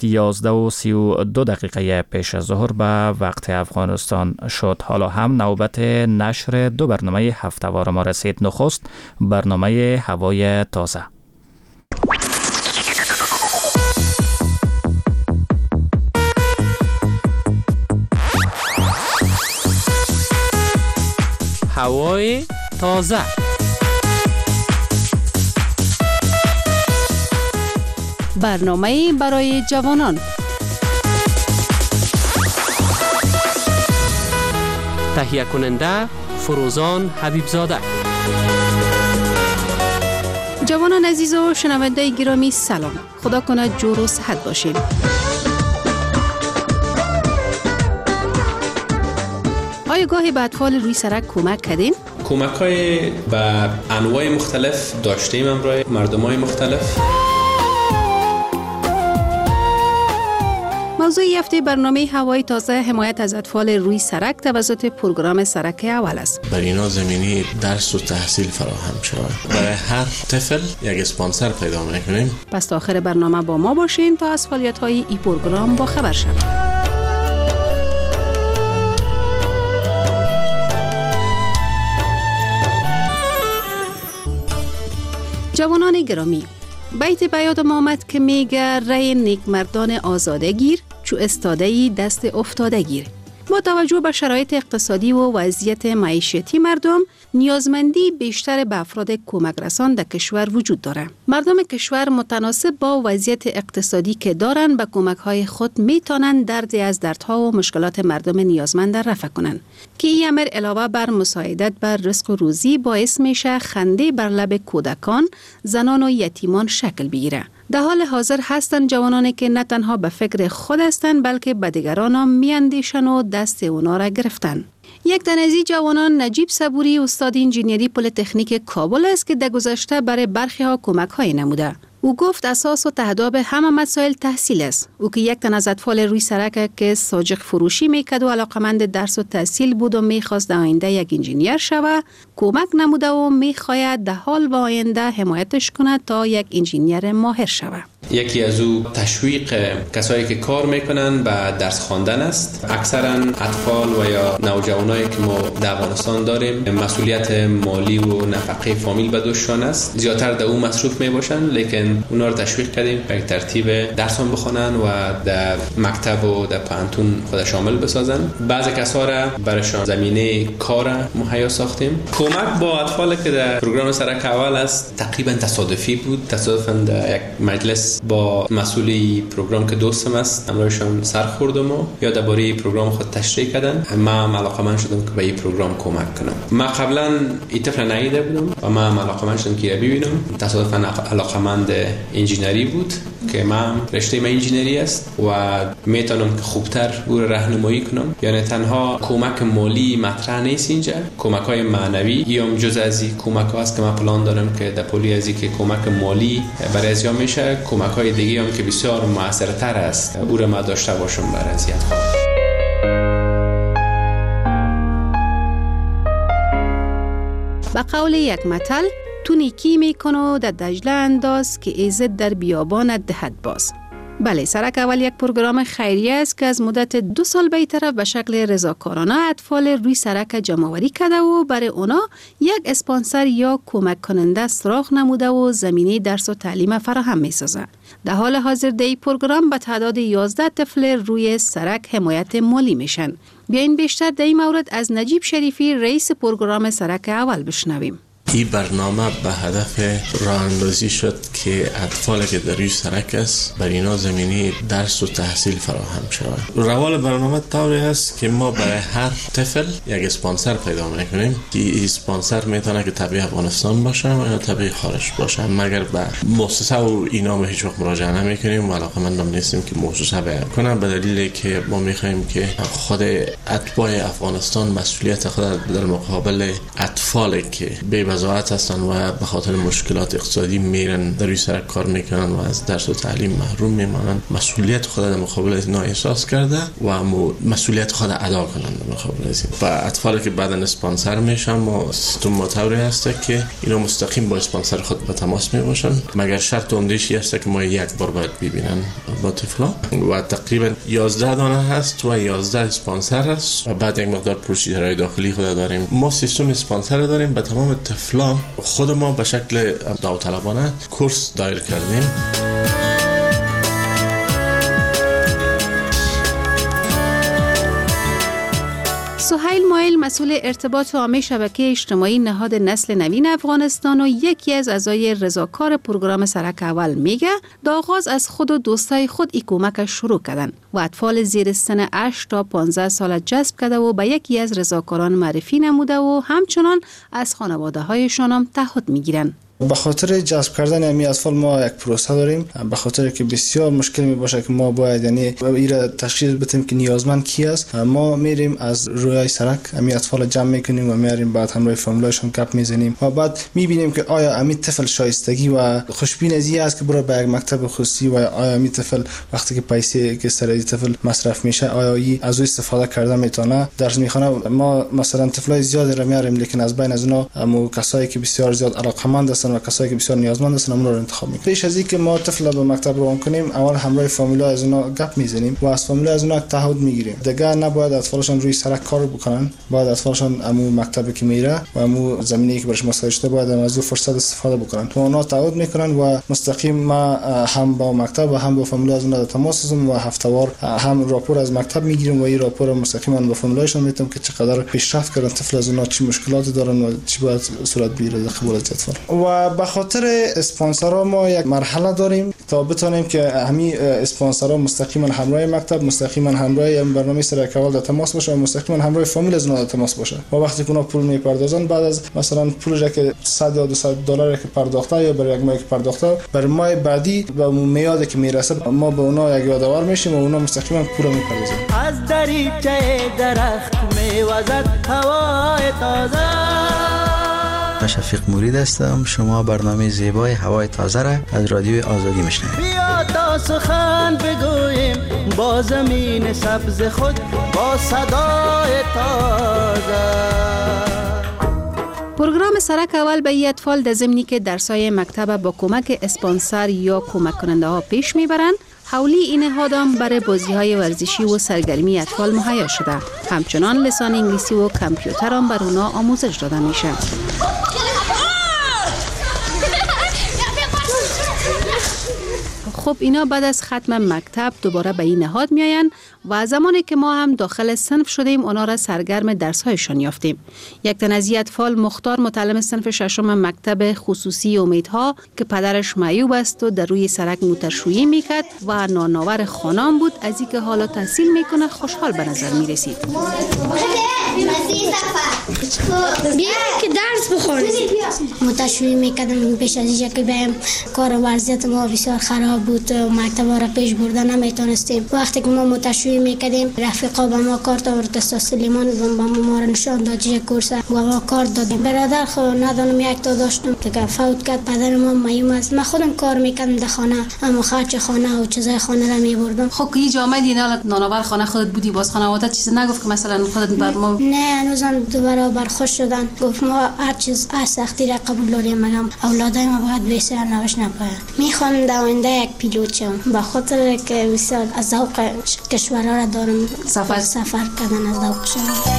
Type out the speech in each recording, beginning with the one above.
11:32 پیش از ظهر به وقت افغانستان شد. حالا هم نوبت نشر دو برنامه هفته‌وار ما رسید. نخست برنامه هوای تازه. هوای تازه. برنامه برای جوانان. تهیه کننده فروزان حبیبزاده. جوانان عزیز و شنونده گرامی سلام. خدا کنه جور و صحت باشیم. آیا گاهی به اطفال روی سرک کمک کردین؟ کمک‌های به انواع مختلف داشتیم امروز مردم‌های مختلف. موضوع هفته برنامه هوای تازه حمایت از اطفال روی سرک توسط پروگرام سرک اول است. برای اینا زمینی درس و تحصیل فراهم شود. برای هر طفل یک اسپانسر پیدا می‌کنیم. پس تا آخر برنامه با ما باشین تا از فعالیت‌های این پروگرام با خبر شوید. جوانان گرامی، بیت بیاد ما آمد که میگه رای نیکمردان آزاده گیر چو استاده‌ای دست افتاده گیر. با توجه به شرایط اقتصادی و وضعیت معیشتی مردم، نیازمندی بیشتر به افراد کمک رسان در کشور وجود داره. مردم کشور متناسب با وضعیت اقتصادی که دارن به کمک‌های خود میتونن دردی از دردها و مشکلات مردم نیازمند رفع کنن که این امر علاوه بر مساعدت بر رزق و روزی باعث میشه خنده بر لب کودکان، زنان و یتیمان شکل بگیره. در حال حاضر هستند جوانانی که نه تنها به فکر خود هستند بلکه به دیگران هم میاندیشن و دست اونا را گرفتن. یک تن از این جوانان نجیب صبوری استاد انجینری پلی‌تکنیک کابل است که در گذشته برای برخی ها کمک‌های نموده. او گفت اساس و تهداب همه مسائل تحصیل است. او که یک تن از اطفال روی سرک که ساجق فروشی میکرد و علاقمند درس و تحصیل بود و میخواست در آینده یک انجینیر شود، کمک نموده و میخواید در حال و آینده حمایتش کند تا یک انجینیر ماهر شود. یکی از او تشویق کسایی که کار میکنن به درس خواندن است. اکثرا اطفال و یا نوجوانایی که ما در افغانستان داریم مسئولیت مالی و نفقه فامیل به دوششان است. زیادتر در اون مصروف میباشن، لیکن اونا رو تشویق کردیم به ترتیب درسون بخونن و در مکتب و در پانتون خود شامل بسازن. بعضی کسا را برایشان زمینه کار مهیا ساختیم. کمک با اطفال که در پروگرام سرک اول است تقریبا تصادفی بود. تصادفاً در یک مجلس با مسئولی پروگرام که دوستم است امروزشان سر خوردم و یا درباره پروگرام خود تشریح کردن. من هم علاقه‌مند شدم که به این پروگرام کمک کنم. من قبلا این طفل ندیده بودم و من هم علاقه‌مند شدم که ببینم. تصادفاً علاقه‌مند انجینری بود که من رشته من انجینری است و میتونم که خوبتر او را راهنمایی کنم. یعنی تنها کمک مالی مطرح نیست اینجا، کمک‌های معنوی یا جزء از این کمک‌ها است که من پلان دارم که در پلی از که کمک مالی برای ازیا میشه، کمک‌های دیگه هم که بسیار موثرتر است او را ما داشته باشم برای ازیت خود. به قول یک مثل، تو نیکی میکن و در دجله انداز که ایزد در بیابانت دهد باز. بله، سرک اول یک پروگرام خیریه است که از مدت 2 سال به طرف به شکل رضاکارانه اطفال روی سرک جمع‌آوری کرده و برای اونا یک اسپانسر یا کمک کننده سراغ نموده و زمینه درس و تعلیم فراهم می‌سازه. در حال حاضر در این پروگرام به تعداد 11 طفل روی سرک حمایت مالی میشن. بیاین بیشتر در این مورد از نجیب شریفی رئیس پروگرام سرک اول بشنویم. این برنامه به هدف راه اندازی شد که اطفالی که در روی سرک است برای اینا زمینی درس و تحصیل فراهم شود. روال برنامه طوری است که ما برای هر طفل یک اسپانسر پیدا میکنیم که این اسپانسر میتونه که تبع افغانستان باشه یا تبع خارج باشه، مگر به مؤسسه و اینا ما هیچ وقت مراجعه نمیکنیم و علاقه‌مندم نیستیم که مؤسسه بیان کنه، به دلیلی که ما میخوایم که خود اتباع افغانستان مسئولیت خود در مقابل اطفالی که قضاوت هستن و به خاطر مشکلات اقتصادی میرن در روی سرک کار میکنن و از درس و تعلیم محروم میمانن، مسئولیت خود در مقابل از اینا احساس کرده و مسئولیت خود ادا کنن در مقابل از این. و اطفالی که بعداً اسپانسر میشن، ما سیستم ما طوری هسته که اینا مستقیم با اسپانسر خود به تماس میباشن، مگر شرط عمده‌ای هست که ما یک بار باید ببینن با طفلا و تقریبا 11 دانه هست و 11 اسپانسر هست و بعد یک مقدار پروسیجرهای داخلی خود داریم. ما سیستم اسپانسر داریم به تمام طفلا. خود ما به شکل داوطلبانه کورس دایر کردیم. سهیل مایل مسئول ارتباط عامه شبکه اجتماعی نهاد نسل نوین افغانستان و یکی از اعضای رضاکار پروگرام سرک اول میگه دا آغاز از خود و دوستای خود ای کمک شروع کردن و اطفال زیر سن 8 تا 15 سال جذب کرده و به یکی از رضاکاران معرفی نموده و همچنان از خانواده هایشان هم تعهد میگیرن. به خاطر جذب کردن امی اطفال ما یک پروسه داریم، به خاطر که بسیار مشکل می باشه که ما باید ایره تشخیص بدیم که نیازمند کی است. ما میریم از روی سرک امی اطفال جمع میکنیم و میاریم، بعد همراه فامیلاشون گپ میزنیم و بعد میبینیم که آیا امی طفل شایستگی و خوشبین ازی است که بره به یک مکتب خصوصی و آیا امی طفل وقتی که پیسه که سر این طفل مصرف میشه آیا ای از او استفاده کرده میتونه درس میخونه. ما مثلا طفلای زیادی را میاریم، لیکن از بین از اونها کسایی که بسیار زیاد علاقمند هستن و کسایی که بسیار نیازمند هستن اون رو انتخاب میکنیم. پیش از اینکه ما طفل به مکتب روان کنیم اول همراه فامیلا از اونها گپ میزنیم و از فامیلا از اونها تعهد میگیریم دیگه نباید اطفالشون روی سرک کار بکنن، باید اطفالشون امو مکتبی که میره و امو زمینه‌ای که برش مساعد شده باید از اون فرصت استفاده بکنن. تو اونها تعهد میکنن و مستقیم ما هم با مکتب و هم با فامیلا از اونها تماس هستیم و هفته‌وار هم راپور از مکتب میگیریم و این راپور مستقیما به فامیلاشون میدیم که چقدر پیشرفت کردن طفل، از اونها چه مشکلاتی دارن و چی باید صورت بگیره در قبول از اطفال. و به خاطر اسپانسرها ما یک مرحله داریم تا بتونیم که همین اسپانسرها مستقیما همراه مکتب، مستقیما همراه برنامه سرک اول در تماس باشه و مستقیما همراه فامیل از اونها در تماس باشه. و وقتی که اونا پول میپردازن بعد از مثلا پولی که 100 یا 200 دلار که پرداخته یا برای یک ماه که پرداخته بر ماه بعدی به میادی که میرسه ما به اونا یک یادآور میشیم و اونا مستقیما پول میپردازن. از دریچه درخت میوزد هوای تازه. شفیق مورید هستم. شما برنامه زیبای هوای تازه را از رادیو آزادی میشنوید. بیا تا سخن بگوییم با زمین سبز خود با صدای تازه. پروگرام سرک اول به ای اطفال در ضمنی که درسای مکتب با کمک اسپانسر یا کمک کننده ها پیش میبرند، حولی این نهادم برای بازی‌های ورزشی و سرگرمی اطفال مهیا شده. همچنان لسان انگلیسی و کامپیوتر هم بر اونا آموزش داده میشه. خب اینا بعد از ختم مکتب دوباره به این نهاد میاین و زمانی که ما هم داخل صنف شدیم اونا را سرگرم درس‌هایشان یافتیم. یک تن از اطفال مختار متعلم صنف ششم مکتب خصوصی امیدها که پدرش معیوب است و در روی سرک موترشویی میکرد و نانآور خانم بود، از اینکه حالا تحصیل میکنه خوشحال به نظر میرسید. بیا که درس بخونیم. موترشویی میکردم پیش از اینکه که بهم کار ورزیت ما بسیار خراب بود، مکتب را پیش بردن نمیتونستیم. وقتی که ما موترشویی میکردیم رفیقا به ما کارت آورد، استاد سلیمان به ما را نشان داد چه کورس و ما کارت دادیم. برادر خود ندانم یک تا داشتم که فوت کرد، پدر ما معیوب است. من خودم کار میکردم در خانه، اما خرج خانه و چیزای خانه را میبردم. خب که جامعه دینا نانآور خانه خودت بودی، باز خانوادت چیزی نگفت که مثلا خودت بر ما؟ نه هنوزم دو برابر خوش شدن. گفت ما هر چیز هر سختی را قبول داریم، مگم اولادای ما باید بسیار نوش نپاین. میخوام دوانده یک پیلوت شم، به خاطر که بسیار از ذوق کشورها را دارم سفر کردن از ذوق شما.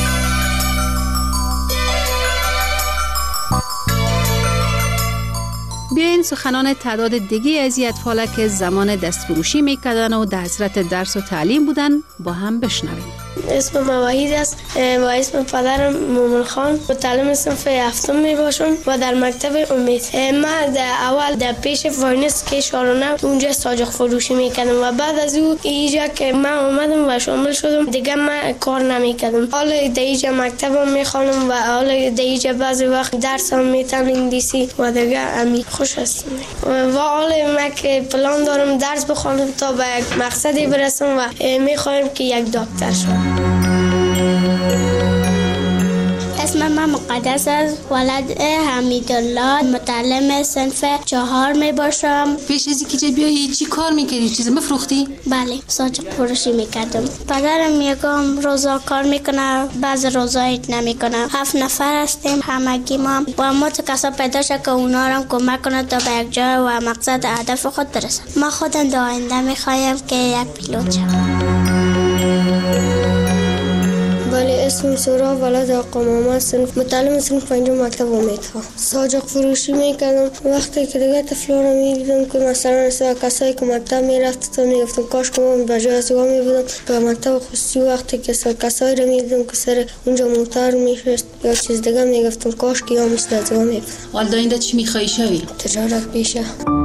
بیاین سخنان تعداد دیگه از اطفال که زمان دستفروشی میکردن و در حضرت درس و تعلیم بودن با هم بشنویم. اسم من وحید است و اسم پدرم مومن خان. متعلم صنف هفتم می باشم و در مکتب امید. من اول در پیش فایننس که شارانه اونجا ساجق فروشی میکردم و بعد از او اینجا که من اومدم و شامل شدم دیگه من کار نمیکردم. حالا در اینجا مکتبم میخوانم و حالا در اینجا بعضی وقت درسم میتونم انگلیسی و دیگه امی خوش هستم. و حالا من که پلان دارم درس بخوانم تا به یک مقصدی برسم و میخوایم که یک دکتر شم. اسم من مقدس است. ولد حمیدالله، متعلم صنف 4 می باشم. پیش از اینکه بیایی چی کار میکردی؟ چیز مفروختی؟ بله، ساجق فروشی میکردم. پدرم یکم روزا کار میکنه، بعض روزا هیچ نمیکنه. 7 نفر هستیم همگی ما و ما تو کسا پیدا شد که اونا رو کمک کنه تا به یک جای و مقصد هدف خود برسه. ما خودم در آینده میخوایم که یک پیلوت شوم. ولی اسم سورا ولد آقا محمد، متعلم صنف 5 مکتب امیدها. ساجق فروشی میکردم. وقتی که دیگه طفلا رو میدیدم که مثلا کسایی که مکتب میرفت تا میگفتم کاش که ما به جای از وا میبودم به مکتب خصوصی. وقتی که کسایی رو میدیدم که سر اونجا موتر میشست یا چیز دیگه میگفتم کاش که یا مثل از وا میبودم. والد آینده چی میخوایی شوی؟ تجارت پیشه.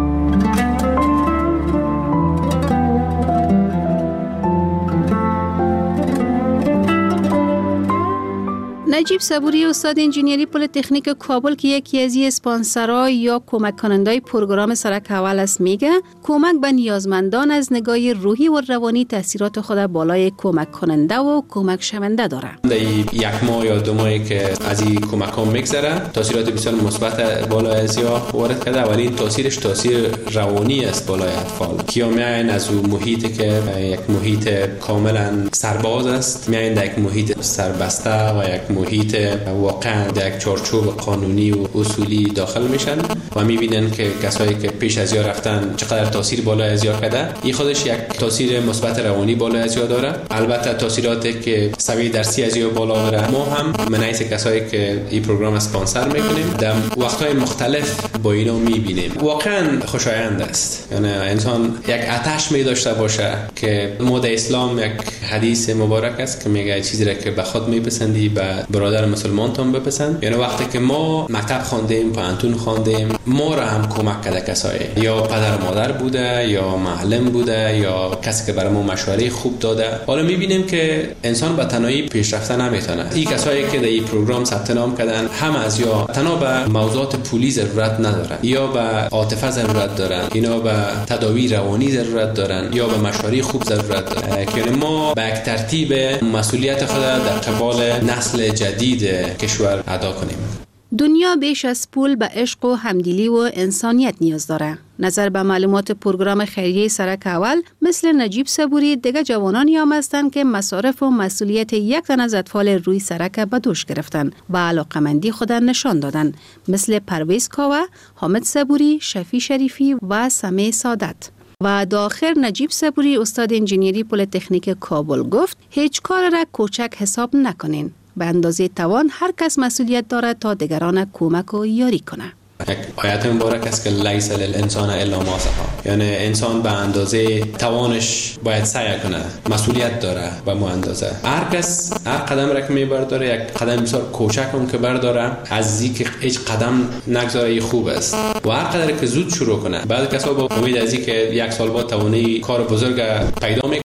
نجیب صبوری استاد انجینری پلی‌تکنیک کابل که یکی از اسپانسرای یا کمک کننده‌های پروگرام سرک اول است میگه کمک به نیازمندان از نگاه روحی و روانی تاثیرات خود بالای کمک کننده و کمک شونده داره. در یک ماه یا 2 ماهی که از این کمک ها میگذره تاثیرات بسیار مثبت بالای ازیا وارد کرده، ولی این تاثیرش تاثیر روانی است بالای اطفال که میاین از اون محیطی که یک محیط کاملا سرباز است میاین در یک محیط سربسته و یک محیط واقعا در یک چارچوب قانونی و اصولی داخل میشن و میبینن که کسایی که پیش از یا رفتن چقدر تاثیر بالای از یا کرده. این خودش یک تاثیر مثبت روانی بالای از یا داره. البته تاثیراتی که سوی درسی از یا بالا بره ما هم منعیس کسایی که این پروگرام اسپانسر میکنیم در وقتهای مختلف با اینا میبینیم. واقعا خوشایند است. یعنی انسان یک آتش می داشته باشه که ما در اسلام یک حدیث مبارک است که میگه چیزی را که به خود میپسندی به برادر مسلمان تون بپسند. یعنی وقتی که ما مکتب خواندیم، پانتون خواندیم، ما را هم کمک کرده کسایی، یا پدر مادر بوده یا معلم بوده یا کسی که برای ما مشوره خوب داده. حالا میبینیم که انسان به تنهایی پیشرفته نمیتونه. این کسایی که در این پروگرام ثبت نام کردن هم از یا تنها به موضوعات پولی ضرورت ندارن یا به عاطفه ضرورت دارن، اینا به تداوی روانی ضرورت دارن یا به مشوره خوب ضرورت دارن. یعنی ما به یک ترتیب مسئولیت خود در قبال نسل جدید کشور ادا کنیم. دنیا بیش از پول به عشق و همدلی و انسانیت نیاز داره. نظر به معلومات پروگرام خیریه سرک اول مثل نجیب صبوری دیگه جوانانی هم هستند که مصارف و مسئولیت یک تن از اطفال روی سرک به دوش گرفتن و علاقمندی خود نشان دادن، مثل پرویز کاوه، حامد صبوری، شفیع شریفی و سمیع سعادت. و داخل نجیب صبوری استاد انجینری پلی‌تکنیک کابل گفت هیچ کار را کوچک حساب نکنین. به اندازه توان هر کس مسئولیت دارد تا دیگران کمک و یاری کنه. یک آیت مبارک است که لیس للانسان الا ما سعی. یعنی انسان به اندازه توانش باید سعی کنه، مسئولیت داره به مو اندازه. هر کس هر قدم را که میبرداره یک قدم بسیار کوچک هم که برداره از اینکه هیچ قدم نگذاره خوب است و هر قدر که زود شروع کنه. بعضی کسا با امید از اینکه یک سال بعد توانی کار بزرگ پیدا